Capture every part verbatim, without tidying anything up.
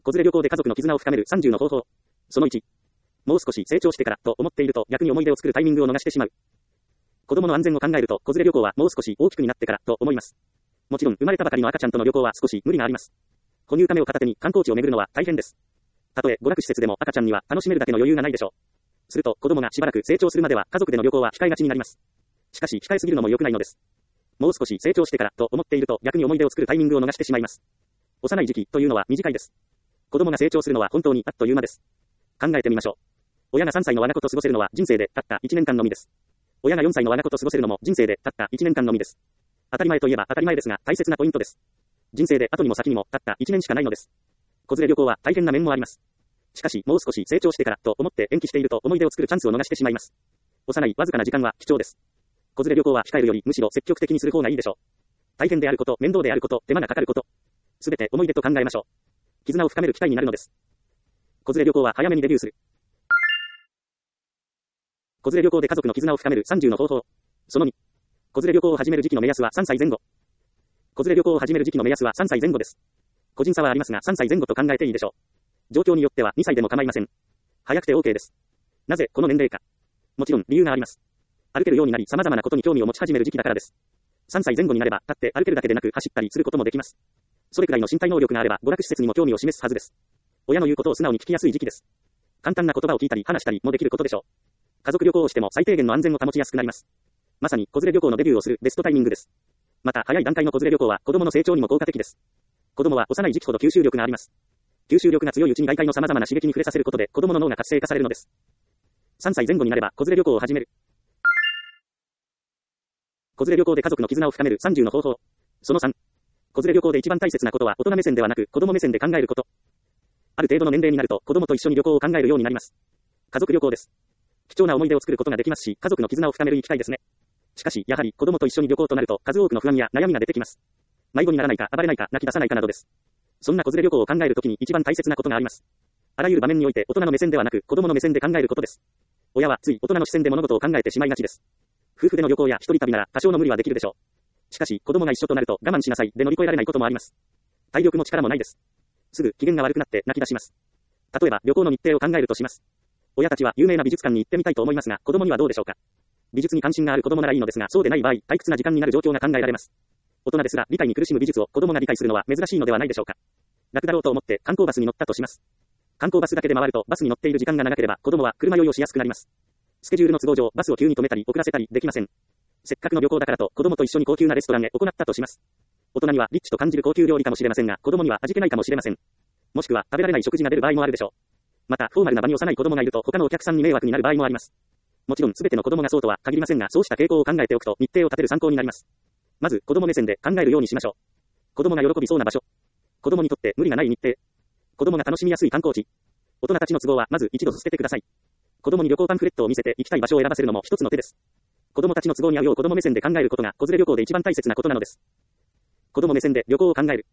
子連れ旅行で家族の絆を深めるさんじゅうの方法。そのいち。もう少し成長してからと思っていると逆に思い出を作るタイミングを逃してしまう。子供の安全を考えると子連れ旅行はもう少し大きくになってからと思います。もちろん生まれたばかりの赤ちゃんとの旅行は少し無理があります。哺乳ためを片手に観光地を巡るのは大変です。たとえ娯楽施設でも赤ちゃんには楽しめるだけの余裕がないでしょう。すると子供がしばらく成長するまでは家族での旅行は控えがちになります。しかし控えすぎるのも良くないのです。もう少し成長してからと思っていると逆に思い出を作るタイミングを逃してしまいます。幼い時期というのは短いです。子供が成長するのは本当にあっという間です。考えてみましょう。親がさんさいの我が子と過ごせるのは人生でたったいちねんかんのみです。親がよんさいの我が子と過ごせるのも人生でたったいちねんかんのみです。当たり前といえば当たり前ですが大切なポイントです。人生で後にも先にもたったいちねんしかないのです。子連れ旅行は大変な面もあります。しかしもう少し成長してからと思って延期していると思い出を作るチャンスを逃してしまいます。幼いわずかな時間は貴重です。子連れ旅行は控えるよりむしろ積極的にする方がいいでしょう。大変であること、面倒であること、手間がかかること、すべて思い出と考えましょう。絆を深める機会になるのです。子連れ旅行は早めにデビューする。子連れ旅行で家族の絆を深めるさんじゅうの方法。そのに。子連れ旅行を始める時期の目安はさんさいぜん後。子連れ旅行を始める時期の目安はさんさいぜん後です。個人差はありますがさんさいぜん後と考えていいでしょう。状況によってはにさいでも構いません。早くて OK です。なぜこの年齢か。もちろん理由があります。歩けるようになり様々なことに興味を持ち始める時期だからです。さんさいぜん後になれば立って歩けるだけでなく走ったりすることもできます。それくらいの身体能力があれば娯楽施設にも興味を示すはずです。親の言うことを素直に聞きやすい時期です。簡単な言葉を聞いたり話したりもできることでしょう。家族旅行をしても最低限の安全を保ちやすくなります。まさに子連れ旅行のデビューをするベストタイミングです。また早い段階の子連れ旅行は子供の成長にも効果的です。子供は幼い時期ほど吸収力があります。吸収力が強いうちに外界の様々な刺激に触れさせることで子供の脳が活性化されるのです。さんさいぜん後になれば子連れ旅行を始める。子連れ旅行で家族の絆を深めるさんじゅうの方法。そのさん。子連れ旅行で一番大切なことは大人目線ではなく子供目線で考えること。ある程度の年齢になると子供と一緒に旅行を考えるようになります。家族旅行です。貴重な思い出を作ることができますし、家族の絆を深めるいい機会ですね。しかし、やはり子供と一緒に旅行となると数多くの不安や悩みが出てきます。迷子にならないか、暴れないか、泣き出さないかなどです。そんな子連れ旅行を考えるときに一番大切なことがあります。あらゆる場面において大人の目線ではなく子供の目線で考えることです。親はつい大人の視線で物事を考えてしまいがちです。夫婦での旅行や一人旅なら多少の無理はできるでしょう。しかし、子供が一緒となると我慢しなさいで乗り越えられないこともあります。体力も力もないです。すぐ機嫌が悪くなって泣き出します。例えば旅行の日程を考えるとします。親たちは有名な美術館に行ってみたいと思いますが、子供にはどうでしょうか。美術に関心がある子供ならいいのですが、そうでない場合、退屈な時間になる状況が考えられます。大人ですら理解に苦しむ美術を子供が理解するのは珍しいのではないでしょうか。楽だろうと思って観光バスに乗ったとします。観光バスだけで回るとバスに乗っている時間が長ければ子供は車酔いをしやすくなります。スケジュールの都合上、バスを急に止めたり遅らせたりできません。せっかくの旅行だからと子供と一緒に高級なレストランへ行ったとします。大人にはリッチと感じる高級料理かもしれませんが、子供には味気ないかもしれません。もしくは食べられない食事が出る場合もあるでしょう。また、フォーマルな場に幼い子供がいると他のお客さんに迷惑になる場合もあります。もちろん全ての子供がそうとは限りませんが、そうした傾向を考えておくと日程を立てる参考になります。まず、子供目線で考えるようにしましょう。子供が喜びそうな場所。子供にとって無理がない日程。子供が楽しみやすい観光地。大人たちの都合はまず一度捨ててください。子供に旅行パンフレットを見せて行きたい場所を選ばせるのも一つの手です。子供たちの都合に合うよう子供目線で考えることが子連れ旅行で一番大切なことなのです。子供目線で旅行を考える。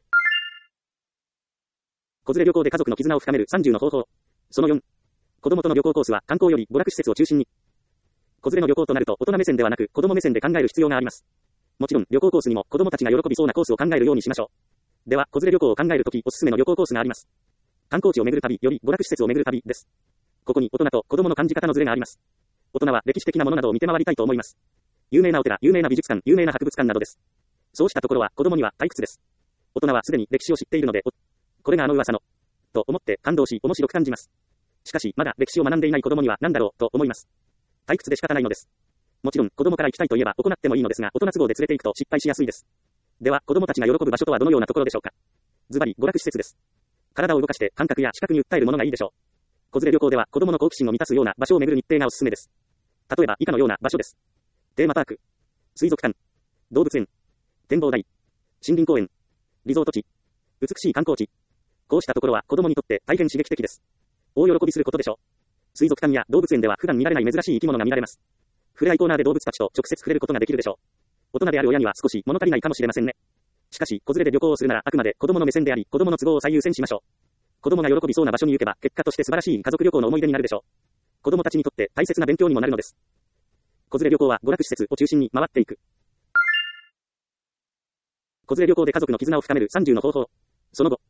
子連れ旅行で家族の絆を深めるさんじゅうの方法。そのよん。子供との旅行コースは観光より娯楽施設を中心に。子連れの旅行となると大人目線ではなく子供目線で考える必要があります。もちろん旅行コースにも子供たちが喜びそうなコースを考えるようにしましょう。では、子連れ旅行を考えるときおすすめの旅行コースがあります。観光地を巡る旅より娯楽施設を巡る旅です。ここに大人と子供の感じ方のズレがあります。大人は歴史的なものなどを見て回りたいと思います。有名なお寺、有名な美術館、有名な博物館などです。そうしたところは子供には退屈です。大人はすでに歴史を知っているので、これがあの噂の、と思って感動し面白く感じます。しかし、まだ歴史を学んでいない子供には何だろうと思います。退屈で仕方ないのです。もちろん子供から行きたいと言えば行ってもいいのですが、大人都合で連れて行くと失敗しやすいです。では、子供たちが喜ぶ場所とはどのようなところでしょうか。ズバリ、娯楽施設です。体を動かして感覚や視覚に訴えるものがいいでしょう。子連れ旅行では子供の好奇心を満たすような場所を巡る日程がおすすめです。例えば以下のような場所です。テーマパーク、水族館、動物園、展望台、森林公園、リゾート地、美しい観光地。こうしたところは子供にとって大変刺激的です。大喜びすることでしょう。水族館や動物園では普段見られない珍しい生き物が見られます。触れ合いコーナーで動物たちと直接触れることができるでしょう。大人である親には少し物足りないかもしれませんね。しかし、子連れで旅行をするならあくまで子供の目線であり、子供の都合を最優先しましょう。子供が喜びそうな場所に行けば、結果として素晴らしい家族旅行の思い出になるでしょう。子供たちにとって大切な勉強にもなるのです。子連れ旅行は娯楽施設を中心に回っていく。子連れ旅行で家族の絆を深めるさんじゅうの方法。その後、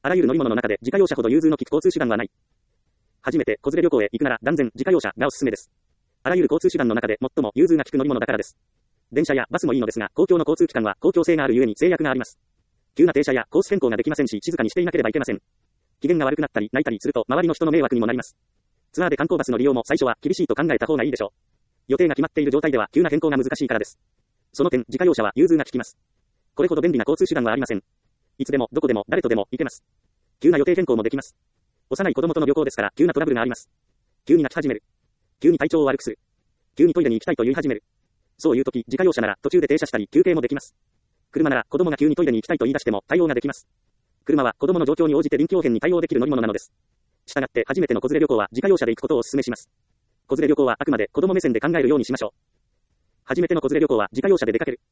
あらゆる乗り物の中で自家用車ほど融通の利く交通手段はない。初めて子連れ旅行へ行くなら断然自家用車がおすすめです。あらゆる交通手段の中で最も融通が利く乗り物だからです。電車やバスもいいのですが、公共の交通機関は公共性があるゆえに制約があります。急な停車やコース変更ができませんし、静かにしていなければいけません。機嫌が悪くなったり泣いたりすると周りの人の迷惑にもなります。ツアーで観光バスの利用も最初は厳しいと考えた方がいいでしょう。予定が決まっている状態では急な変更が難しいからです。その点、自家用車は融通が利きます。これほど便利な交通手段はありません。いつでもどこでも誰とでも行けます。急な予定変更もできます。幼い子供との旅行ですから急なトラブルがあります。急に泣き始める。急に体調を悪くする。急にトイレに行きたいと言い始める。そういう時、自家用車なら途中で停車したり休憩もできます。車なら子供が急にトイレに行きたいと言い出しても対応ができます。車は子供の状況に応じて臨機応変に対応できる乗り物なのです。したがって初めての子連れ旅行は自家用車で行くことをお勧めします。子連れ旅行はあくまで子供目線で考えるようにしましょう。初めての子連れ旅行は自家用車で出かける。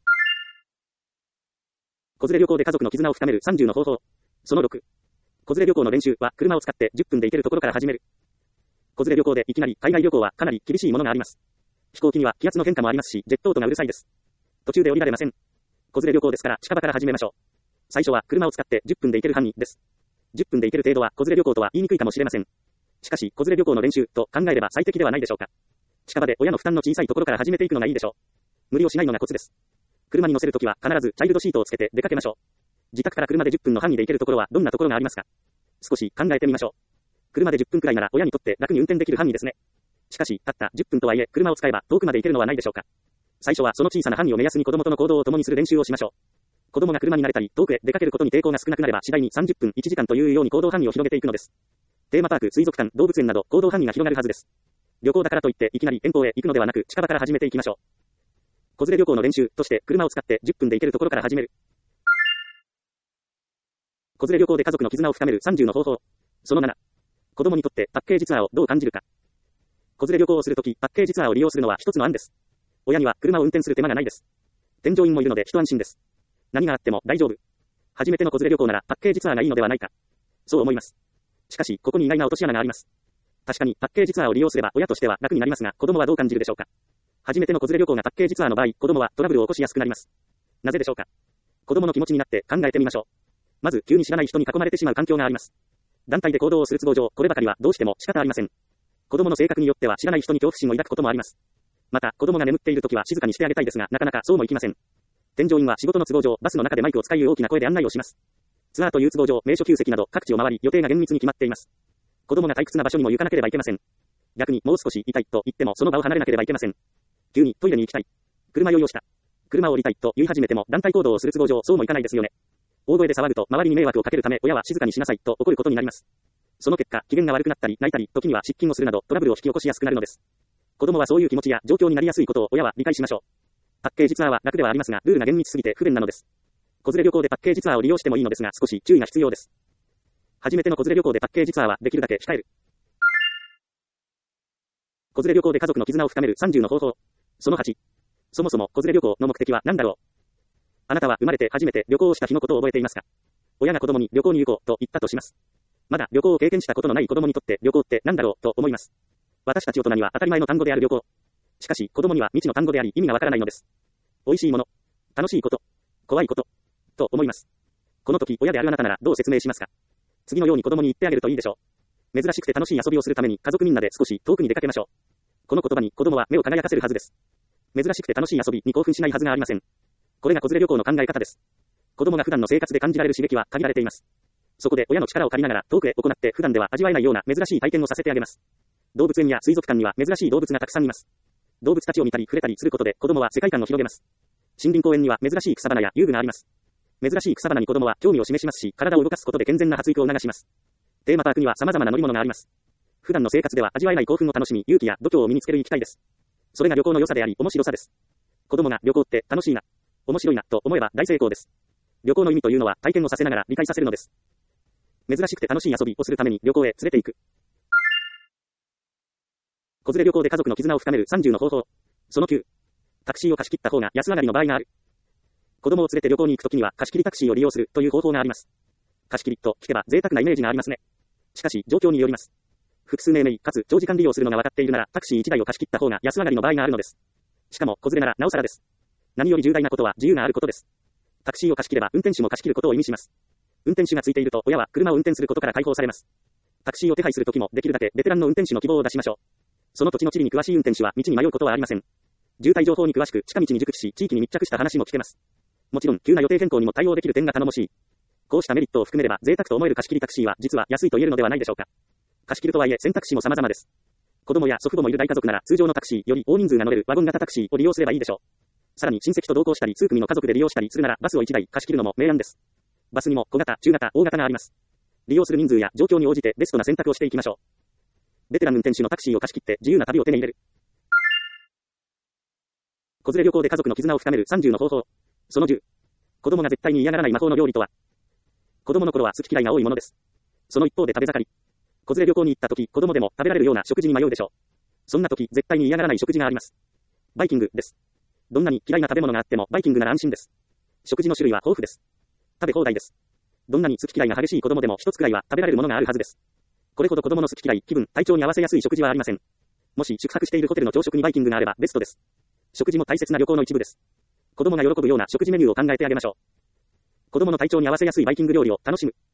子連れ旅行で家族の絆を深めるさんじゅうの方法。そのろく。子連れ旅行の練習は車を使ってじゅっぷんで行けるところから始める。子連れ旅行でいきなり海外旅行はかなり厳しいものがあります。飛行機には気圧の変化もありますし、ジェット音がうるさいです。途中で降りられません。子連れ旅行ですから近場から始めましょう。最初は車を使ってじゅっぷんで行ける範囲です。じゅっぷんで行ける程度は子連れ旅行とは言いにくいかもしれません。しかし、子連れ旅行の練習と考えれば最適ではないでしょうか。近場で親の負担の小さいところから始めていくのがいいでしょう。無理をしないのがコツです。車に乗せるときは必ずチャイルドシートをつけて出かけましょう。自宅から車でじゅっぷんの範囲で行けるところはどんなところがありますか。少し考えてみましょう。車でじゅっぷんくらいなら親にとって楽に運転できる範囲ですね。しかし、たったじゅっぷんとはいえ車を使えば遠くまで行けるのはないでしょうか。最初はその小さな範囲を目安に子供との行動を共にする練習をしましょう。子供が車に慣れたり遠くへ出かけることに抵抗が少なくなれば次第にさんじゅっぷん、いちじかんというように行動範囲を広げていくのです。テーマパーク、水族館、動物園など行動範囲が広がるはずです。旅行だからといっていきなり遠方へ行くのではなく近場から始めていきましょう。子連れ旅行の練習として車を使ってじゅっぷんで行けるところから始める。子連れ旅行で家族の絆を深めるさんじゅうの方法。そのなな。子供にとってパッケージツアーをどう感じるか。子連れ旅行をするとき、パッケージツアーを利用するのは一つの案です。親には車を運転する手間がないです。添乗員もいるので一安心です。何があっても大丈夫。初めての子連れ旅行ならパッケージツアーがいいのではないか。そう思います。しかし、ここに意外な落とし穴があります。確かにパッケージツアーを利用すれば親としては楽になりますが、子供はどう感じるでしょうか。初めての子連れ旅行がパッケージツアーの場合、子供はトラブルを起こしやすくなります。なぜでしょうか。子供の気持ちになって考えてみましょう。まず、急に知らない人に囲まれてしまう環境があります。団体で行動をする都合上、こればかりはどうしても仕方ありません。子供の性格によっては知らない人に恐怖心を抱くこともあります。また、子供が眠っているときは静かにしてあげたいですが、なかなかそうもいきません。添乗員は仕事の都合上、バスの中でマイクを使い大きな声で案内をします。ツアーという都合上、名所旧跡など各地を回り、予定が厳密に決まっています。子供が退屈な場所にも行かなければいけません。逆にもう少しいたいと言ってもその場を離れなければいけません。急にトイレに行きたい。車酔いをした。車を降りたいと言い始めても団体行動をする都合上そうもいかないですよね。大声で騒ぐと周りに迷惑をかけるため親は静かにしなさいと怒ることになります。その結果、機嫌が悪くなったり泣いたり、時には失禁をするなどトラブルを引き起こしやすくなるのです。子供はそういう気持ちや状況になりやすいことを親は理解しましょう。パッケージツアーは楽ではありますが、ルールが厳密すぎて不便なのです。子連れ旅行でパッケージツアーを利用してもいいのですが、少し注意が必要です。初めての子連れ旅行でパッケージツアーはできるだけ控える。子連れ旅行で家族の絆を深めるさんじゅうの方法。そのはち。そもそも子連れ旅行の目的は何だろう。あなたは生まれて初めて旅行をした日のことを覚えていますか。親が子供に旅行に行こうと言ったとします。まだ旅行を経験したことのない子供にとって旅行って何だろうと思います。私たち大人には当たり前の単語である旅行。しかし子供には未知の単語であり意味がわからないのです。美味しいもの、楽しいこと、怖いこと、と思います。この時親であるあなたならどう説明しますか。次のように子供に言ってあげるといいでしょう。珍しくて楽しい遊びをするために家族みんなで少し遠くに出かけましょう。この言葉に子供は目を輝かせるはずです。珍しくて楽しい遊びに興奮しないはずがありません。これが子連れ旅行の考え方です。子供が普段の生活で感じられる刺激は限られています。そこで親の力を借りながら遠くへ行って普段では味わえないような珍しい体験をさせてあげます。動物園や水族館には珍しい動物がたくさんいます。動物たちを見たり触れたりすることで子供は世界観を広げます。森林公園には珍しい草花や遊具があります。珍しい草花に子供は興味を示しますし、体を動かすことで健全な発育を促します。テーマパークには様々な乗り物があります。普段の生活では味わえない興奮を楽しみ、勇気や度胸を身につける行きたいです。それが旅行の良さであり、面白さです。子供が旅行って楽しいな、面白いなと思えば大成功です。旅行の意味というのは体験をさせながら理解させるのです。珍しくて楽しい遊びをするために旅行へ連れて行く。子連れ旅行で家族の絆を深めるさんじゅうの方法。そのきゅう。タクシーを貸し切った方が安上がりの場合がある。子供を連れて旅行に行くときには貸し切りタクシーを利用するという方法があります。貸し切りと聞けば贅沢なイメージがありますね。しかし状況によります。複数名名かつ長時間利用するのが分かっているならタクシーいちだいを貸し切った方が安上がりの場合があるのです。しかも子連れならなおさらです。何より重大なことは自由があることです。タクシーを貸し切れば運転手も貸し切ることを意味します。 運転手がついていると、親は車を運転することから解放されます。タクシーを手配するときも、できるだけベテランの運転手の希望を出しましょう。その土地の地理に詳しい運転手は道に迷うことはありません。渋滞情報に詳しく、近道に熟知し、地域に密着した話も聞けます。もちろん、急な予定変更にも対応できる点が頼もしい。こうしたメリットを含めれば、贅沢と思える貸し切りタクシーは、実は安いと言えるのではないでしょうか。貸し切るとはいえ、選択肢も様々です。子供や祖父母もいる大家族なら、通常のタクシーより大人数が乗れるワゴン型タクシーを利用すればいいでしょう。さらに親戚と同行したり、数組の家族で利用したりするなら、バスをいちだい貸し切るのも明暗です。バスにも小型、中型、大型があります。利用する人数や状況に応じてベストな選択をしていきましょう。ベテラン運転手のタクシーを貸し切って自由な旅を手に入れる。子連れ旅行で家族の絆を深めるさんじゅうの方法。そのじゅう。子供が絶対に嫌がらない魔法の料理とは。子供の頃は好き嫌いが多いものです。その一方で食べ盛り。子連れ旅行に行った時、子供でも食べられるような食事に迷うでしょう。そんな時、絶対に嫌がらない食事があります。バイキングです。どんなに嫌いな食べ物があってもバイキングなら安心です。食事の種類は豊富です。食べ放題です。どんなに好き嫌いが激しい子供でも一つくらいは食べられるものがあるはずです。これほど子供の好き嫌い、気分、体調に合わせやすい食事はありません。もし宿泊しているホテルの朝食にバイキングがあればベストです。食事も大切な旅行の一部です。子供が喜ぶような食事メニューを考えてあげましょう。子供の体調に合わせやすいバイキング料理を楽しむ。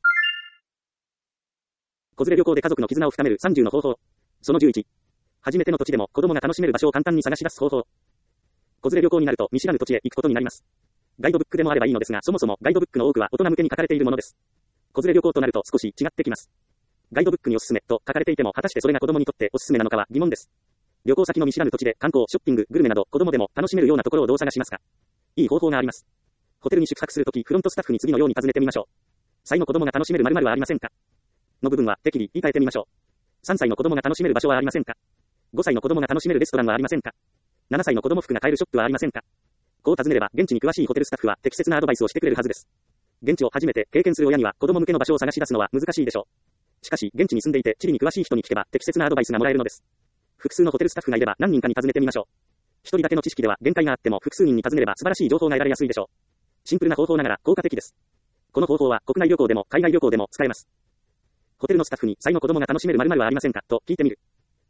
子連れ旅行で家族の絆を深めるさんじゅうの方法。そのじゅういち。初めての土地でも子供が楽しめる場所を簡単に探し出す方法。子連れ旅行になると見知らぬ土地へ行くことになります。ガイドブックでもあればいいのですが、そもそもガイドブックの多くは大人向けに書かれているものです。子連れ旅行となると少し違ってきます。ガイドブックにおすすめと書かれていても、果たしてそれが子供にとっておすすめなのかは疑問です。旅行先の見知らぬ土地で観光、ショッピング、グルメなど子供でも楽しめるようなところをどう探しますか。いい方法があります。ホテルに宿泊するとき、フロントスタッフに次のように尋ねてみましょう。歳の子供が楽しめる〇〇はありませんかの部分は適宜言い換えてみましょう。さんさいの子供が楽しめる場所はありませんか。ごさいの子供が楽しめるレストランはありませんか。ななさいの子供服が買えるショップはありませんか。こう尋ねれば、現地に詳しいホテルスタッフは適切なアドバイスをしてくれるはずです。現地を初めて経験する親には子供向けの場所を探し出すのは難しいでしょう。しかし、現地に住んでいて地理に詳しい人に聞けば適切なアドバイスがもらえるのです。複数のホテルスタッフがいれば何人かに尋ねてみましょう。一人だけの知識では限界があっても複数人に尋ねれば素晴らしい情報が得られやすいでしょう。シンプルな方法ながら効果的です。この方法は国内旅行でも海外旅行でも使えます。ホテルのスタッフに歳の子供が楽しめる〇〇はありませんかと聞いてみる。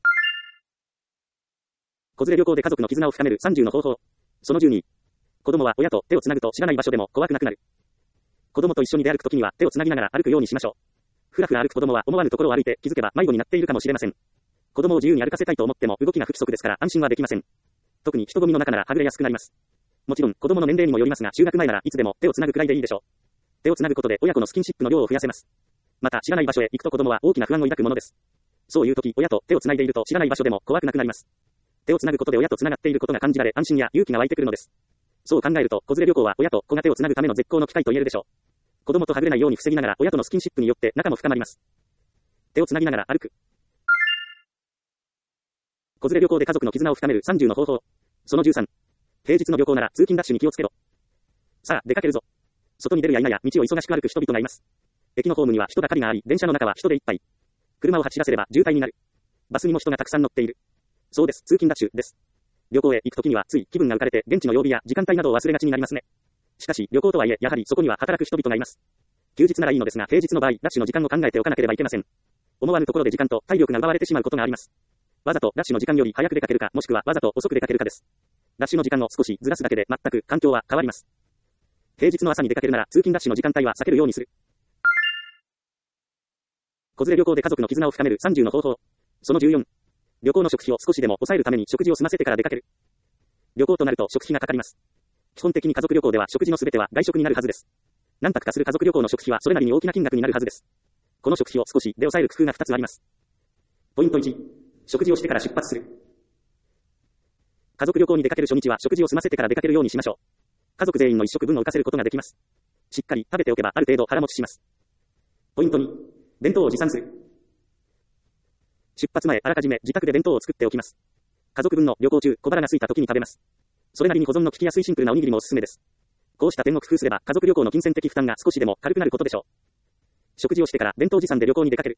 子連れ旅行で家族の絆を深めるさんじゅうの方法。そのじゅうに。子供は親と手をつなぐと知らない場所でも怖くなくなる。子供と一緒に出歩くときには手をつなぎながら歩くようにしましょう。ふらふら歩く子供は思わぬところを歩いて気づけば迷子になっているかもしれません。子供を自由に歩かせたいと思っても動きが不規則ですから安心はできません。特に人混みの中ならはぐれやすくなります。もちろん子供の年齢にもよりますが、就学前ならいつでも手をつなぐくらいでいいでしょう。手をつなぐことで親子のスキンシップの量を増やせます。また知らない場所へ行くと子供は大きな不安を抱くものです。そういう時、親と手をつないでいると知らない場所でも怖くなくなります。手をつなぐことで親とつながっていることが感じられ安心や勇気が湧いてくるのです。そう考えると子連れ旅行は親と子が手をつなぐための絶好の機会と言えるでしょう。子供とはぐれないように防ぎながら親とのスキンシップによって仲も深まります。手をつなぎながら歩く。子連れ旅行で家族の絆を深めるさんじゅうの方法。そのじゅうさん。平日の旅行なら通勤ダッシュに気をつけろ。さあ、出かけるぞ。外に出るや否や道を忙しく歩く人々がいます。駅のホームには人だかりがあり、電車の中は人でいっぱい。車を走らせれば渋滞になる。バスにも人がたくさん乗っている。そうです、通勤ダッシュです。旅行へ行くときにはつい気分が浮かれて現地の曜日や時間帯などを忘れがちになりますね。しかし旅行とはいえやはりそこには働く人々がいます。休日ならいいのですが平日の場合ダッシュの時間を考えておかなければいけません。思わぬところで時間と体力が奪われてしまうことがあります。わざとダッシュの時間より早く出かけるかもしくはわざと遅く出かけるかです。ダッシュの時間を少しずらすだけで全く環境は変わります。平日の朝に出かけるなら通勤ダッシュの時間帯は避けるようにする。子連れ旅行で家族の絆を深めるさんじゅうの方法。そのじゅうよん。旅行の食費を少しでも抑えるために食事を済ませてから出かける。旅行となると食費がかかります。基本的に家族旅行では食事のすべては外食になるはずです。何泊かする家族旅行の食費はそれなりに大きな金額になるはずです。この食費を少しで抑える工夫がふたつあります。ポイントいち。食事をしてから出発する。家族旅行に出かける初日は食事を済ませてから出かけるようにしましょう。家族全員の一食分を浮かせることができます。しっかり食べておけばある程度腹持ちします。ポイントに。弁当を持参する。出発前あらかじめ自宅で弁当を作っておきます。家族分の旅行中小腹が空いた時に食べます。それなりに保存の効きやすいシンプルなおにぎりもおすすめです。こうした点を工夫すれば家族旅行の金銭的負担が少しでも軽くなることでしょう。食事をしてから弁当持参で旅行に出かける。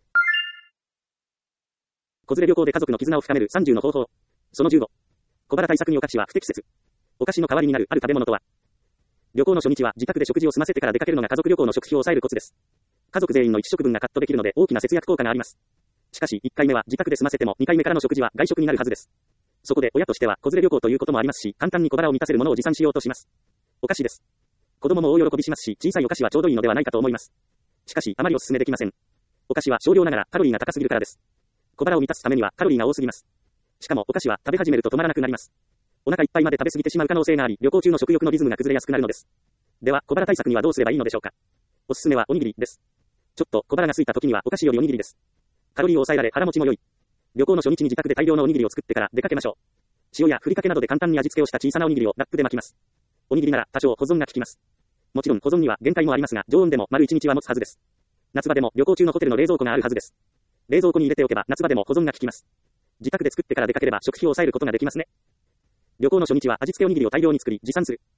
子連れ旅行で家族の絆を深めるさんじゅうの方法。そのじゅうご。小腹対策にお菓子は不適切。お菓子の代わりになるある食べ物とは。旅行の初日は自宅で食事を済ませてから出かけるのが家族旅行の食費を抑えるコツです。家族全員の一食分がカットできるので大きな節約効果があります。しかしいっかいめは自宅で済ませてもにかいめからの食事は外食になるはずです。そこで親としては子連れ旅行ということもありますし、簡単に小腹を満たせるものを持参しようとします。お菓子です。 子供も大喜びしますし、小さいお菓子はちょうどいいのではないかと思います。しかし、あまりお勧めできません。お菓子は少量ながらカロリーが高すぎるからです。小腹を満たすためにはカロリーが多すぎます。しかもお菓子は食べ始めると止まらなくなります。お腹いっぱいまで食べ過ぎてしまう可能性があり、旅行中の食欲のリズムが崩れやすくなるのです。では、小腹対策にはどうすればいいのでしょうか。おすすめはおにぎりです。ちょっと小腹が空いた時にはお菓子よりおにぎりです。カロリーを抑えられ腹持ちも良い。旅行の初日に自宅で大量のおにぎりを作ってから出かけましょう。塩やふりかけなどで簡単に味付けをした小さなおにぎりをラップで巻きます。おにぎりなら多少保存が効きます。もちろん保存には限界もありますが、常温でも丸いちにちは持つはずです。夏場でも旅行中のホテルの冷蔵庫があるはずです。冷蔵庫に入れておけば夏場でも保存が効きます。自宅で作ってから出かければ食費を抑えることができますね。旅行の初日は味付けおにぎりを大量に作り持参する。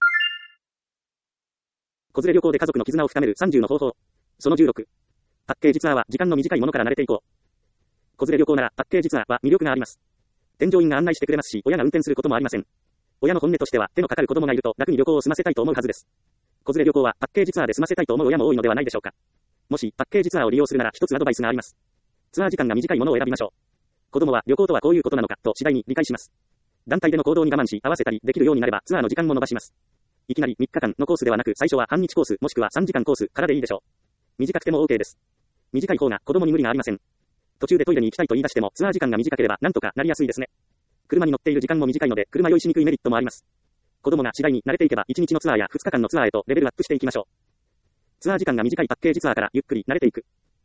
子連れ旅行で家族の絆を深めるさんじゅうの方法。そのじゅうろく。パッケージツアーは時間の短いものから慣れていこう。子連れ旅行ならパッケージツアーは魅力があります。添乗員が案内してくれますし、親が運転することもありません。親の本音としては手のかかる子供がいると楽に旅行を済ませたいと思うはずです。子連れ旅行はパッケージツアーで済ませたいと思う親も多いのではないでしょうか。もしパッケージツアーを利用するなら一つアドバイスがあります。ツアー時間が短いものを選びましょう。子供は旅行とはこういうことなのかと次第に理解します。団体での行動に我慢し合わせたりできるようになればツアーの時間も伸ばします。いきなりみっかかんのコースではなく最初は半日コースもしくはさんじかんコースからでいいでしょう。短くても OK です。短い方が子供に無理がありません。途中でトイレに行きたいと言い出してもツアー時間が短ければなんとかなりやすいですね。車に乗っている時間も短いので車酔いしにくいメリットもあります。子供が次第に慣れていけばいちにちのツアーやふつかかんのツアーへとレベルアップしていきましょう。ツアー時間が短いパッケージツアーからゆっくり慣れていく。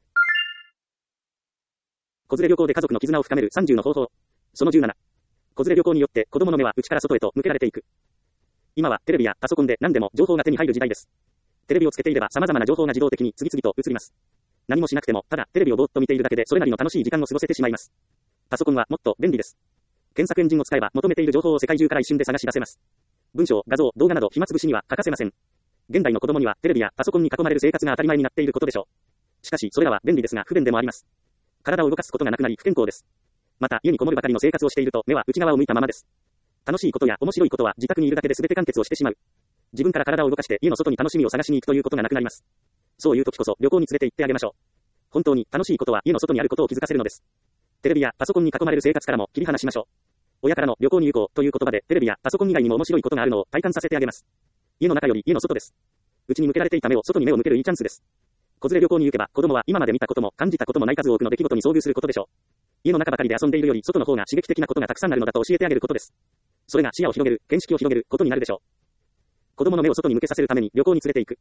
子連れ旅行で家族の絆を深めるさんじゅうの方法。そのじゅうなな。子連れ旅行によって子供の目は内から外へと向けられていく。今はテレビやパソコンで何でも情報が手に入る時代です。テレビをつけていれば様々な情報が自動的に次々と映ります。何もしなくてもただテレビをぼーっと見ているだけでそれなりの楽しい時間を過ごせてしまいます。パソコンはもっと便利です。検索エンジンを使えば求めている情報を世界中から一瞬で探し出せます。文章、画像、動画など暇つぶしには欠かせません。現代の子供にはテレビやパソコンに囲まれる生活が当たり前になっていることでしょう。しかしそれらは便利ですが不便でもあります。体を動かすことがなくなり不健康です。また家にこもるばかりの生活をしていると目は内側を向いたままです。楽しいことや面白いことは自宅にいるだけで全て完結をしてしまう。自分から体を動かして家の外に楽しみを探しに行くということがなくなります。そういう時こそ旅行に連れて行ってあげましょう。本当に楽しいことは家の外にあることを気づかせるのです。テレビやパソコンに囲まれる生活からも切り離しましょう。親からの旅行に行こうという言葉でテレビやパソコン以外にも面白いことがあるのを体感させてあげます。家の中より家の外です。内に向けられていた目を外に目を向けるいいチャンスです。子連れ旅行に行けば子供は今まで見たことも感じたこともない数多くの出来事に遭遇することでしょう。家の中ばかりで遊んでいるより外の方が刺激的なことがたくさんあるのだと教えてあげることです。それが視野を広げる、見識を広げることになるでしょう。子供の目を外に向けさせるために旅行に連れて行く。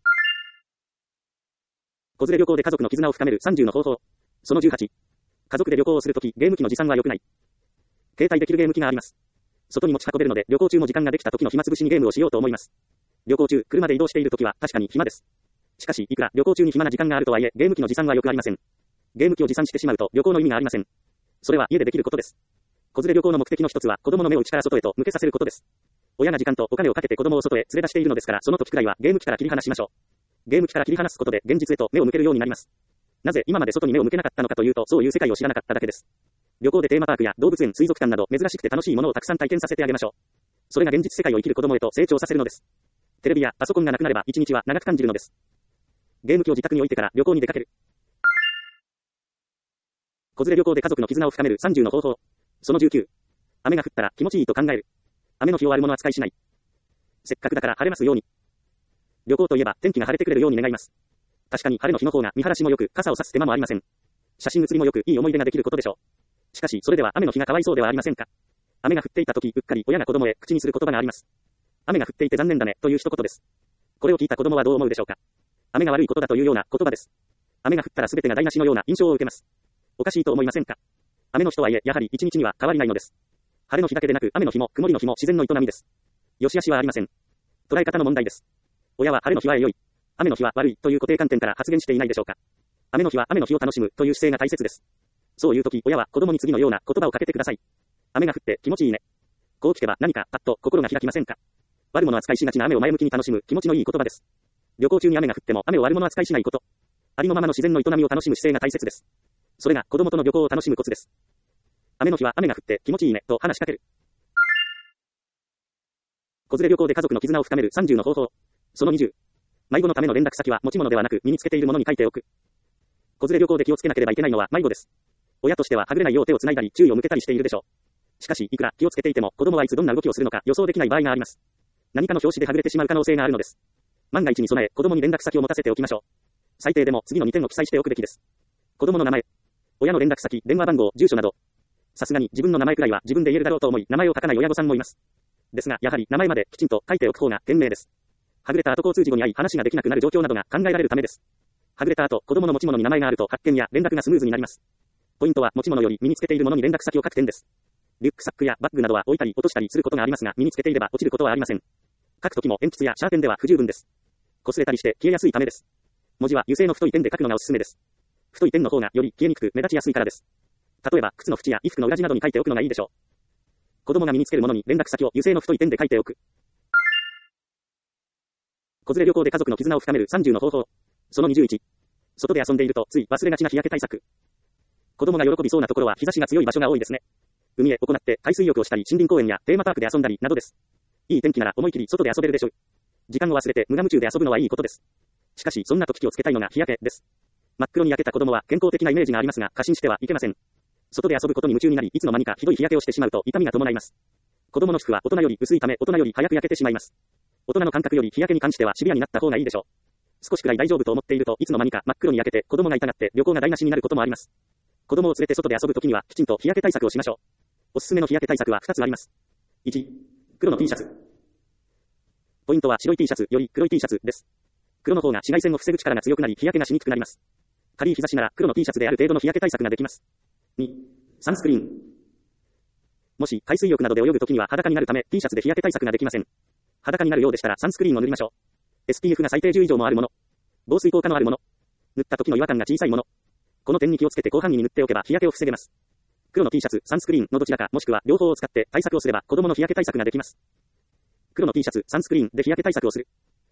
子連れ旅行で家族の絆を深めるさんじゅうの方法。そのじゅうはち。家族で旅行をするとき、ゲーム機の持参は良くない。携帯できるゲーム機があります。外に持ち運べるので旅行中も時間ができた時の暇つぶしにゲームをしようと思います。旅行中、車で移動しているときは確かに暇です。しかし、いくら旅行中に暇な時間があるとはいえ、ゲーム機の持参はよくありません。ゲーム機を持参してしまうと旅行の意味がありません。それは家でできることです。子連れ旅行の目的の一つは子供の目を内から外へと向けさせることです。親が時間とお金をかけて子供を外へ連れ出しているのですから、その時くらいはゲーム機から切り離しましょう。ゲーム機から切り離すことで現実へと目を向けるようになります。なぜ今まで外に目を向けなかったのかというと、そういう世界を知らなかっただけです。旅行でテーマパークや動物園、水族館など珍しくて楽しいものをたくさん体験させてあげましょう。それが現実世界を生きる子供へと成長させるのです。テレビやパソコンがなくなれば一日は長く感じるのです。ゲーム機を自宅に置いてから旅行に出かける。子連れ旅行で家族の絆を深めるさんじゅうの方法。そのじゅうきゅう。雨が降ったら気持ちいいと考える。雨の日を悪者扱いしない。せっかくだから晴れますように。旅行といえば天気が晴れてくれるように願います。確かに晴れの日の方が見晴らしもよく傘を差す手間もありません。写真写りもよくいい思い出ができることでしょう。しかしそれでは雨の日がかわいそうではありませんか。雨が降っていた時うっかり親が子供へ口にする言葉があります。雨が降っていて残念だねという一言です。これを聞いた子供はどう思うでしょうか。雨が悪いことだというような言葉です。雨が降ったら全てが台無しのような印象を受けます。おかしいと思いませんか。雨の日とはいえやはり一日には変わりないのです。晴れの日だけでなく雨の日も曇りの日も自然の営みです。良し悪しはありません。捉え方の問題です。親は晴れの日は良い、雨の日は悪いという固定観点から発言していないでしょうか。雨の日は雨の日を楽しむという姿勢が大切です。そういう時、親は子供に次のような言葉をかけてください。雨が降って気持ちいいね。こう聞けば何かパッと心が開きませんか。悪者扱いしがちな雨を前向きに楽しむ気持ちのいい言葉です。旅行中に雨が降っても雨を悪者扱いしないこと。ありのままの自然の営みを楽しむ姿勢が大切です。それが子供との旅行を楽しむコツです。雨の日は雨が降って気持ちいいねと話しかける。子連れ旅行で家族の絆を深めるさんじゅうの方法。そのにじゅう。迷子のための連絡先は持ち物ではなく身につけているものに書いておく。子連れ旅行で気をつけなければいけないのは迷子です。親としてははぐれないよう手をつないだり注意を向けたりしているでしょう。しかしいくら気をつけていても子供はいつどんな動きをするのか予想できない場合があります。 何かの拍子ではぐれてしまう可能性があるのです。万が一に備え、子供に連絡先を持たせておきましょう。最低でも次のにてんを記載しておくべきです。子供の名前、親の連絡先、電話番号、住所など。さすがに自分の名前くらいは自分で言えるだろうと思い、名前を書かない親御さんもいます。ですが、やはり名前まできちんと書いておく方が賢明です。はぐれた後交通事故に遭い話ができなくなる状況などが考えられるためです。はぐれた後、子供の持ち物に名前があると発見や連絡がスムーズになります。ポイントは持ち物より身につけているものに連絡先を書く点です。リュックサックやバッグなどは置いたり落としたりすることがありますが、身につけていれば落ちることはありません。書くときも鉛筆やシャーペンでは不十分です。擦れたりして消えやすいためです。文字は油性の太いペンで書くのがおすすめです。太いペンの方がより消えにくく目立ちやすいからです。例えば、靴の縁や衣服の裏地などに書いておくのがいいでしょう。子供が身につけるものに連絡先を油性の太いペンで書いておく。子連れ旅行で家族の絆を深めるさんじゅうの方法。そのにじゅういち。外で遊んでいるとつい忘れがちな日焼け対策。子供が喜びそうなところは日差しが強い場所が多いですね。海へ行って海水浴をしたり森林公園やテーマパークで遊んだりなどです。いい天気なら思い切り外で遊べるでしょう。時間を忘れて無我夢中で遊ぶのはいいことです。しかしそんな時気をつけたいのが日焼けです。真っ黒に焼けた子供は健康的なイメージがありますが過信してはいけません。外で遊ぶことに夢中になりいつの間にかひどい日焼けをしてしまうと痛みが伴います。子供の皮膚は大人より薄いため大人より早く焼けてしまいます。大人の感覚より日焼けに関してはシビアになった方がいいでしょう。少しくらい大丈夫と思っているといつの間にか真っ黒に焼けて子供が痛がって旅行が台無しになることもあります。子供を連れて外で遊ぶときにはきちんと日焼け対策をしましょう。おすすめの日焼け対策はふたつあります。いち、黒の T シャツ。ポイントは白い T シャツより黒い T シャツです。黒の方が紫外線を防ぐ力が強くなり日焼けがしにくくなります。仮日差しなら黒の T シャツである程度の日焼け対策ができます。に、サンスクリーン。もし海水浴などで泳ぐときには裸になるため T シャツで日焼け対策ができません。裸になるようでしたらサンスクリーンを塗りましょう。エスピーエフ が最低じゅう以上もあるもの。防水効果のあるもの。塗った時の違和感が小さいもの。この点に気をつけて広範囲に塗っておけば日焼けを防げます。黒の T シャツ、サンスクリーンのどちらかもしくは両方を使って対策をすれば子供の日焼け対策ができます。黒の T シャツ、サンスクリーンで日焼け対策をする。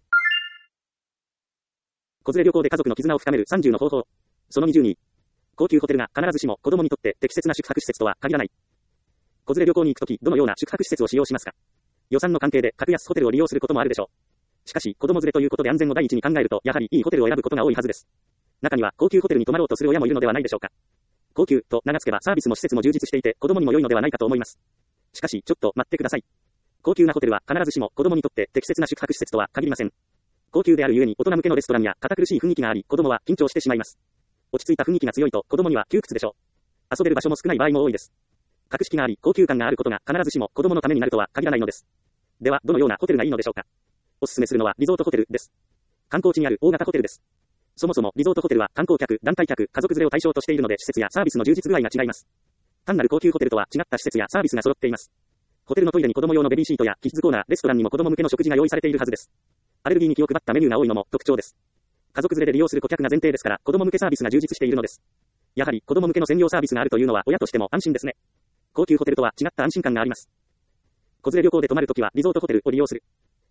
子連れ旅行で家族の絆を深めるさんじゅうの方法。そのにじゅうに。高級ホテルが必ずしも子供にとって適切な宿泊施設とは限らない。子連れ旅行に行くときどのような宿泊施設を使用しますか？予算の関係で格安ホテルを利用することもあるでしょう。しかし子供連れということで安全を第一に考えるとやはりいいホテルを選ぶことが多いはずです。中には高級ホテルに泊まろうとする親もいるのではないでしょうか。高級と名が付けばサービスも施設も充実していて子供にも良いのではないかと思います。しかしちょっと待ってください。高級なホテルは必ずしも子供にとって適切な宿泊施設とは限りません。高級であるゆえに大人向けのレストランや堅苦しい雰囲気があり子供は緊張してしまいます。落ち着いた雰囲気が強いと子供には窮屈でしょう。遊べる場所も少ない場合も多いです。格式があり高級感があることが必ずしも子供のためになるとは限らないのです。ではどのようなホテルがいいのでしょうか。おすすめするのはリゾートホテルです。観光地にある大型ホテルです。そもそもリゾートホテルは観光客、団体客、家族連れを対象としているので施設やサービスの充実具合が違います。単なる高級ホテルとは違った施設やサービスが揃っています。ホテルのトイレに子供用のベビーシートやキッズコーナー、レストランにも子供向けの食事が用意されているはずです。アレルギーに気を配ったメニューが多いのも特徴です。家族連れで利用する顧客が前提ですから子供向けサービスが充実しているのです。やはり子供向けの専用サービスがあるというのは親としても安心ですね。高級ホテルとは違った安心感があります。子連れ旅行で泊まるときはリゾートホテルを利用する。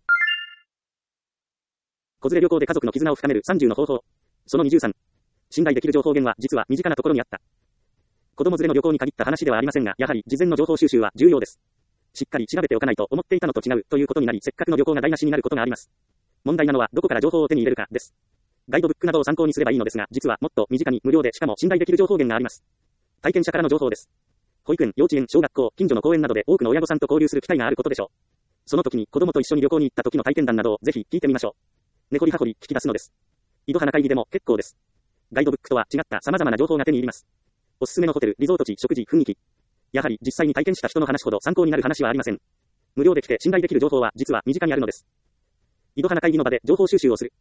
子連れ旅行で家族の絆を深めるさんじゅうの方法。そのにじゅうさん。信頼できる情報源は実は身近なところにあった。子供連れの旅行に限った話ではありませんが、やはり事前の情報収集は重要です。しっかり調べておかないと思っていたのと違うということになり、せっかくの旅行が台無しになることがあります。問題なのはどこから情報を手に入れるかです。ガイドブックなどを参考にすればいいのですが、実はもっと身近に無料でしかも信頼できる情報源があります。体験者からの情報です。保育園、幼稚園、小学校、近所の公園などで多くの親御さんと交流する機会があることでしょう。その時に子供と一緒に旅行に行った時の体験談などをぜひ聞いてみましょう。根掘り葉掘り聞き出すのです。井戸花会議でも結構です。ガイドブックとは違った様々な情報が手に入ります。おすすめのホテル、リゾート地、食事、雰囲気。やはり実際に体験した人の話ほど参考になる話はありません。無料で来て信頼できる情報は実は身近にあるのです。井戸花会議の場で情報収集をする。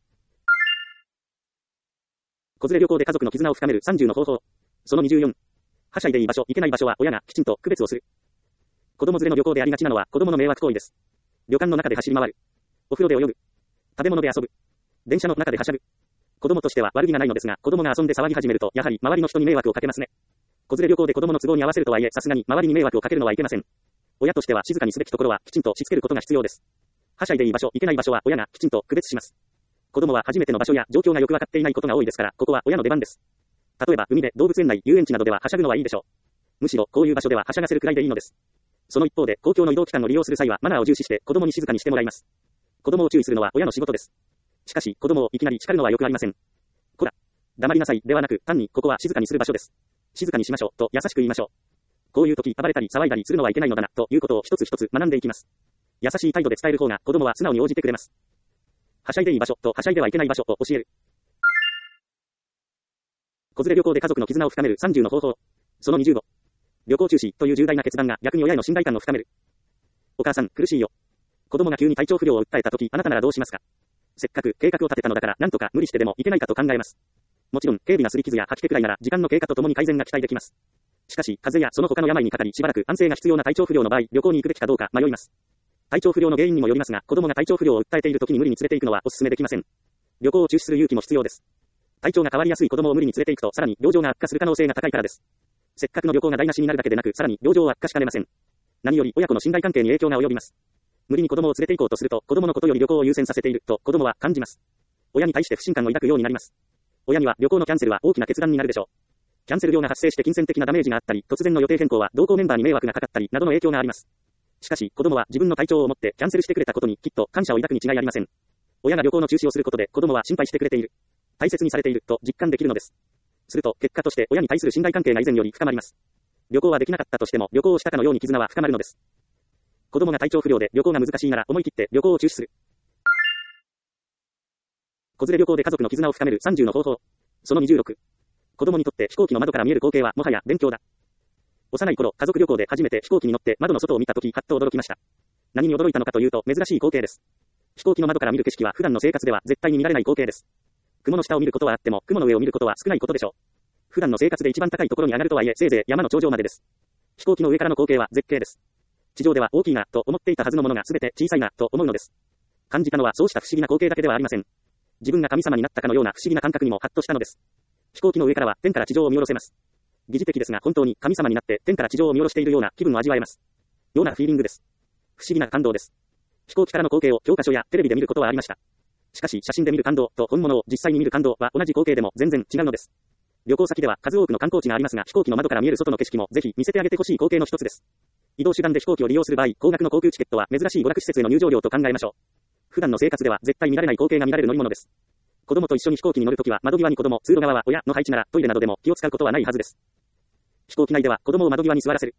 子連れ旅行で家族の絆を深めるさんじゅうの方法。そのにじゅうよん。はしゃいでいい場所、いけない場所は親がきちんと区別をする。子供連れの旅行でありがちなのは子供の迷惑行為です。旅館の中で走り回る。お風呂で泳ぐ。食べ物で遊ぶ。電車の中ではしゃぐ。子供としては悪気がないのですが、子供が遊んで騒ぎ始めると、やはり周りの人に迷惑をかけますね。子連れ旅行で子供の都合に合わせるとはいえ、さすがに周りに迷惑をかけるのはいけません。親としては静かにすべきところはきちんとしつけることが必要です。はしゃいでいい場所、いけない場所は親がきちんと区別します。子供は初めての場所や状況がよくわかっていないことが多いですから、ここは親の出番です。例えば海で動物園内、遊園地などでははしゃぐのはいいでしょう。むしろこういう場所でははしゃがせるくらいでいいのです。その一方で公共の移動機関を利用する際はマナーを重視して子供に静かにしてもらいます。子供を注意するのは親の仕事です。しかし子供をいきなり叱るのはよくありません。こら、黙りなさいではなく単にここは静かにする場所です。静かにしましょうと優しく言いましょう。こういう時暴れたり騒いだりするのはいけないのだなということを一つ一つ学んでいきます。 優しい態度で伝える方が子供は素直に応じてくれます。はしゃいでいい場所とはしゃいではいけない場所を教える。子連れ旅行で家族の絆を深めるさんじゅうの方法。そのにじゅうご。旅行中止という重大な決断が逆に親への信頼感を深める。お母さん、苦しいよ。子供が急に体調不良を訴えたとき、あなたならどうしますか？せっかく計画を立てたのだから、なんとか無理してでもいけないかと考えます。もちろん、軽微な擦り傷や吐き気くらいなら、時間の経過とともに改善が期待できます。しかし、風邪やその他の病にかかり、しばらく安静が必要な体調不良の場合、旅行に行くべきかどうか迷います。体調不良の原因にもよりますが、子供が体調不良を訴えているときに無理に連れて行くのはお勧めできません。旅行を中止する勇気も必要です。体調が変わりやすい子供を無理に連れて行くと、さらに病状が悪化する可能性が高いからです。せっかくの旅行が台無しになるだけでなく、さらに病状を悪化しかねません。何より親子の信頼関係に影響が及びます。無理に子供を連れて行こうとすると、子供のことより旅行を優先させていると子供は感じます。親に対して不信感を抱くようになります。親には旅行のキャンセルは大きな決断になるでしょう。キャンセル料が発生して金銭的なダメージがあったり、突然の予定変更は同行メンバーに迷惑がかかったりなどの影響があります。しかし、子供は自分の体調を思ってキャンセルしてくれたことにきっと感謝を抱くに違いありません。親が旅行の中止をすることで子供は心配してくれている、大切にされていると実感できるのです。すると、結果として親に対する信頼関係が以前より深まります。旅行はできなかったとしても、旅行をしたかのように絆は深まるのです。子供が体調不良で旅行が難しいなら思い切って旅行を中止する。子連れ旅行で家族の絆を深めるさんじゅうの方法。そのにじゅうろく。子供にとって飛行機の窓から見える光景はもはや勉強だ。幼い頃、家族旅行で初めて飛行機に乗って窓の外を見たとき、はっと驚きました。何に驚いたのかというと、珍しい光景です。飛行機の窓から見る景色は普段の生活では絶対に見られない光景です。雲の下を見ることはあっても、雲の上を見ることは少ないことでしょう。普段の生活で一番高いところに上がるとはいえ、せいぜい山の頂上までです。飛行機の上からの光景は絶景です。地上では大きいなと思っていたはずのものが全て小さいなと思うのです。感じたのはそうした不思議な光景だけではありません。自分が神様になったかのような不思議な感覚にもハッとしたのです。飛行機の上からは天から地上を見下ろせます。疑似的ですが本当に神様になって天から地上を見下ろしているような気分を味わえます。ようなフィーリングです。不思議な感動です。飛行機からの光景を教科書やテレビで見ることはありました。しかし写真で見る感動と本物を実際に見る感動は同じ光景でも全然違うのです。旅行先では数多くの観光地がありますが、飛行機の窓から見える外の景色もぜひ見せてあげてほしい光景の一つです。移動手段で飛行機を利用する場合、高額の航空チケットは珍しい娯楽施設への入場料と考えましょう。普段の生活では絶対見られない光景が見られる乗り物です。子供と一緒に飛行機に乗るときは窓際に子供、通路側は親の配置ならトイレなどでも気を使うことはないはずです。飛行機内では子供を窓際に座らせる。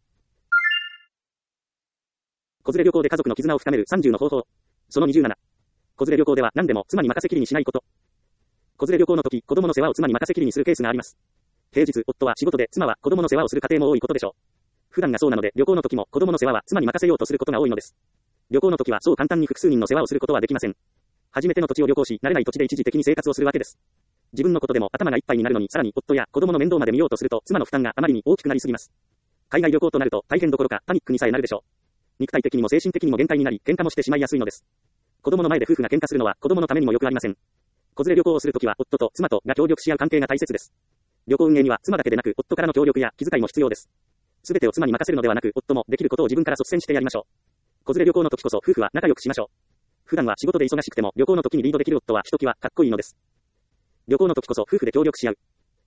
子連れ旅行で家族の絆を深めるさんじゅうの方法。そのにじゅうなな。子連れ旅行では何でも妻に任せきりにしないこと。子連れ旅行の時、子供の世話を妻に任せきりにするケースがあります。平日、夫は仕事で妻は子供の世話をする家庭も多いことでしょう。普段がそうなので、旅行の時も子供の世話は妻に任せようとすることが多いのです。旅行の時はそう簡単に複数人の世話をすることはできません。初めての土地を旅行し、慣れない土地で一時的に生活をするわけです。自分のことでも頭がいっぱいになるのに、さらに夫や子供の面倒まで見ようとすると、妻の負担があまりに大きくなりすぎます。海外旅行となると大変どころかパニックにさえなるでしょう。肉体的にも精神的にも限界になり、喧嘩もしてしまいやすいのです。子供の前で夫婦が喧嘩するのは子供のためにもよくありません。子連れ旅行をするときは夫と妻とが協力し合う関係が大切です。旅行運営には妻だけでなく夫からの協力や気遣いも必要です。すべてを妻に任せるのではなく、夫もできることを自分から率先してやりましょう。子連れ旅行の時こそ夫婦は仲良くしましょう。普段は仕事で忙しくても旅行の時にリードできる夫はひときわかっこいいのです。旅行の時こそ夫婦で協力し合う。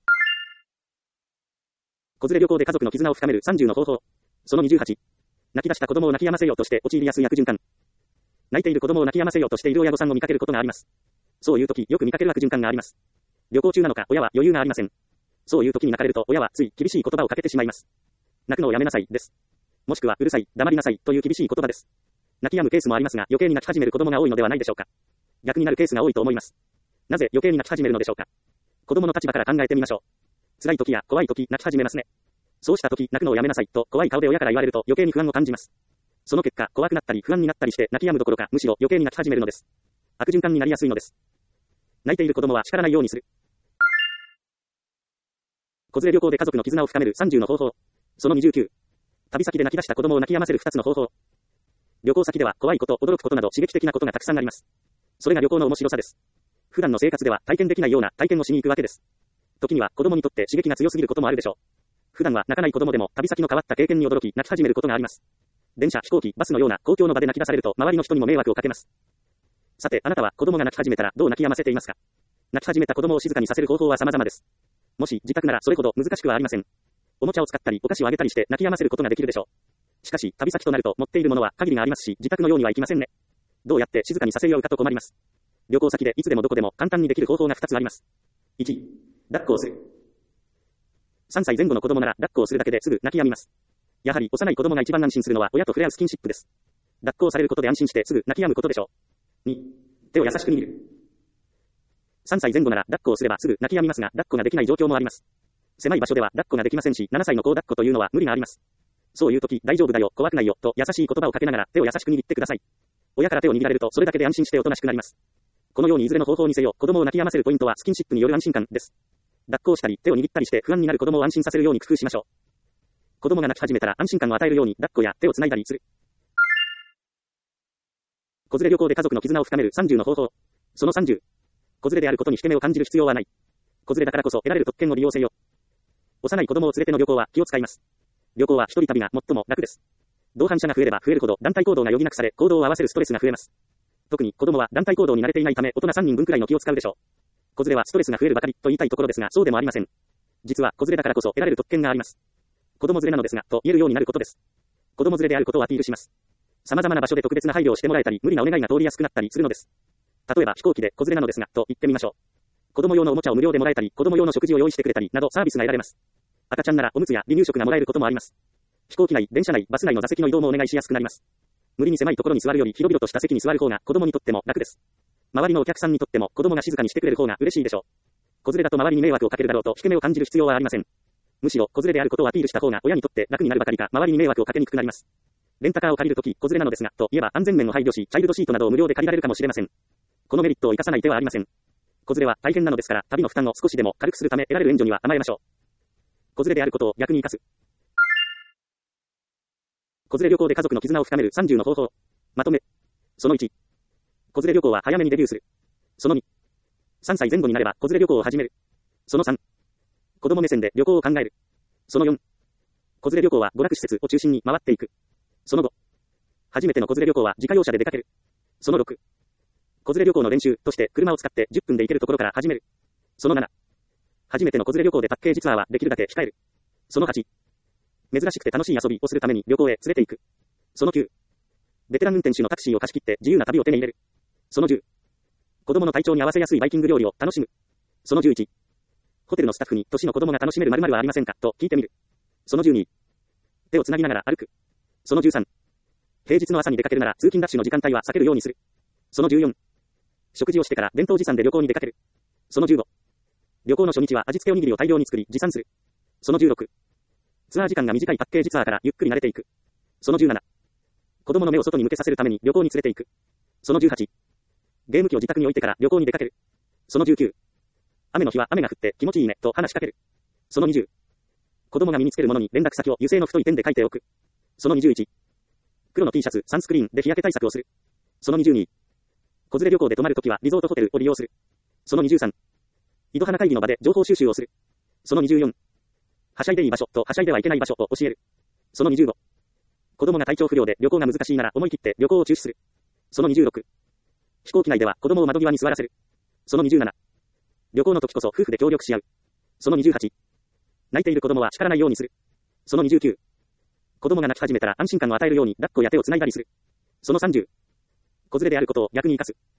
子連れ旅行で家族の絆を深めるさんじゅうの方法。そのにじゅうはち。泣き出した子供を泣き止ませようとして陥りやすい悪循環。泣いている子供を泣き止ませようとしている親御さんを見かけることがあります。そういう時、よく見かける悪循環があります。旅行中なのか、親は余裕がありません。そういう時に泣かれると、親はつい厳しい言葉をかけてしまいます。泣くのをやめなさい、です。もしくは、うるさい、黙りなさい、という厳しい言葉です。泣き止むケースもありますが、余計に泣き始める子供が多いのではないでしょうか。逆になるケースが多いと思います。なぜ余計に泣き始めるのでしょうか。子供の立場から考えてみましょう。辛い時や怖い時、泣き始めますね。そうした時、泣くのをやめなさい、と怖い顔で親から言われると余計に不安を感じます。その結果、怖くなったり不安になったりして泣き止むどころか、むしろ余計に泣き始めるのです。悪循環になりやすいのです。泣いている子供は叱らないようにする。子連れ旅行で家族の絆を深めるさんじゅうの方法。そのにじゅうきゅう。旅先で泣き出した子供を泣き止ませるふたつの方法。旅行先では怖いこと、驚くことなど刺激的なことがたくさんあります。それが旅行の面白さです。普段の生活では体験できないような体験をしに行くわけです。時には子供にとって刺激が強すぎることもあるでしょう。普段は泣かない子供でも旅先の変わった経験に驚き泣き始めることがあります。電車、飛行機、バスのような公共の場で泣き出されると周りの人にも迷惑をかけます。さて、あなたは子供が泣き始めたらどう泣き止ませていますか？泣き始めた子供を静かにさせる方法は様々です。もし自宅ならそれほど難しくはありません。おもちゃを使ったりお菓子をあげたりして泣き止ませることができるでしょう。しかし、旅先となると持っているものは限りがありますし、自宅のようにはいきませんね。どうやって静かにさせようかと困ります。旅行先でいつでもどこでも簡単にできる方法がふたつあります。いち、抱っこをする。さんさいぜん後の子供なら抱っこをするだけですぐ泣き止みます。やはり幼い子供が一番安心するのは親と触れ合うスキンシップです。 抱っこをされることで安心してすぐ泣き止むことでしょう。に、手を優しく握る。さんさいぜん後なら抱っこをすればすぐ泣き止みますが、抱っこができない状況もあります。狭い場所では抱っこができませんし、ななさいの子を抱っこというのは無理があります。そういう時、大丈夫だよ、怖くないよ、と優しい言葉をかけながら手を優しく握ってください。親から手を握られるとそれだけで安心しておとなしくなります。このようにいずれの方法にせよ、子供を泣き止ませるポイントはスキンシップによる安心感です。抱っこをしたり、手を握ったりして不安になる子供を安心させるように工夫しましょう。子供が泣き始めたら安心感を与えるように抱っこや手をつないだりする。子連れ旅行で家族の絆を深めるさんじゅうの方法。そのさんじゅう。子連れであることに引け目を感じる必要はない。子連れだからこそ得られる特権を利用せよ。幼い子供を連れての旅行は気を使います。旅行は一人旅が最も楽です。同伴者が増えれば増えるほど団体行動が余儀なくされ、行動を合わせるストレスが増えます。特に子供は団体行動に慣れていないため大人さんにんぶんくらいの気を使うでしょう。子連れはストレスが増えるばかりと言いたいところですが、そうでもありません。実は子連れだからこそ得られる特権があります。子供連れなのですが、と言えるようになることです。子供連れであることをアピールします。様々な場所で特別な配慮をしてもらえたり、無理なお願いが通りやすくなったりするのです。例えば飛行機で子連れなのですが、と言ってみましょう。子供用のおもちゃを無料でもらえたり、子供用の食事を用意してくれたりなどサービスが得られます。赤ちゃんならおむつや離乳食がもらえることもあります。飛行機内、電車内、バス内の座席の移動もお願いしやすくなります。無理に狭いところに座るより広々とした席に座る方が子供にとっても楽です。周りのお客さんにとっても子供が静かにしてくれる方が嬉しいでしょう。子連れだと周りに迷惑をかけるだろうと引け目を感じる必要はありません。むしろ子連れであることをアピールした方が親にとって楽になるばかりか、周りに迷惑をかけにくくなります。レンタカーを借りるとき子連れなのですが、と言えば安全面を配慮し、チャイルドシートなどを無料で借りられるかもしれません。このメリットを生かさない手はありません。子連れは大変なのですから、旅の負担を少しでも軽くするため得られる援助には甘えましょう。子連れであることを逆に生かす。子連れ旅行で家族の絆を深めるさんじゅうの方法。まとめ。そのいち。子連れ旅行は早めにデビューする。そのに。さんさいぜん後になれば子連れ旅行を始める。そのさん。子供目線で旅行を考える。そのよん。子連れ旅行は娯楽施設を中心に回っていく。そのご。初めての子連れ旅行は自家用車で出かける。そのろく。子連れ旅行の練習として車を使ってじゅっぷんで行けるところから始める。そのなな。初めての子連れ旅行でパッケージツアーはできるだけ控える。そのはち。珍しくて楽しい遊びをするために旅行へ連れて行く。そのきゅう。ベテラン運転手のタクシーを貸し切って自由な旅を手に入れる。そのじゅう。子供の体調に合わせやすいバイキング料理を楽しむ。そのじゅういち。ホテルのスタッフに年の子供が楽しめる〇〇はありませんかと聞いてみる。そのじゅうに。手をつなぎながら歩く。そのじゅうさん。平日の朝に出かけるなら通勤ラッシュの時間帯は避けるようにする。そのじゅうよん。食事をしてから弁当持参で旅行に出かける。そのじゅうご。旅行の初日は味付けおにぎりを大量に作り持参する。そのじゅうろく。ツアー時間が短いパッケージツアーからゆっくり慣れていく。そのじゅうなな。子供の目を外に向けさせるために旅行に連れて行く。そのじゅうはち。ゲーム機を自宅に置いてから旅行に出かける。そのじゅうきゅう。雨の日は雨が降って気持ちいいねと話しかける。そのにじゅう。子供が身につけるものに連絡先を油性の太いペンで書いておく。そのにじゅういち。黒の T シャツ、サンスクリーンで日焼け対策をする。そのにじゅうに。子連れ旅行で泊まるときはリゾートホテルを利用する。そのにじゅうさん。井戸花会議の場で情報収集をする。そのにじゅうよん。はしゃいでいい場所とはしゃいではいけない場所を教える。そのにじゅうご。子供が体調不良で旅行が難しいなら思い切って旅行を中止する。そのにじゅうろく。飛行機内では子供を窓際に座らせる。そのにじゅうなな。旅行の時こそ夫婦で協力し合う。そのにじゅうはち。泣いている子供は叱らないようにする。そのにじゅうきゅう。子供が泣き始めたら安心感を与えるように抱っこや手をつないだりする。そのさんじゅう。子連れであることを逆に生かす。